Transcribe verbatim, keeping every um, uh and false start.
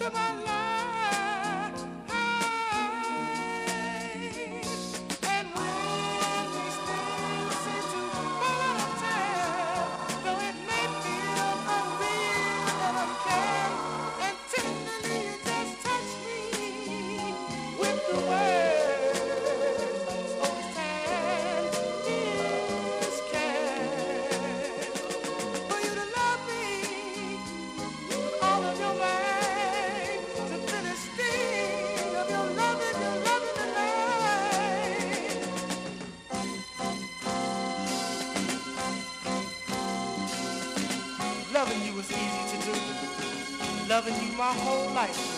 to my life. And when these things seem to fall out of time, though it may feel unreal and uncared, and tenderly you just touch me with the words, oh, time is care. For you to love me all of your mind, to feel the sting of your loving, your loving tonight. Loving you was easy to do. Loving you my whole life.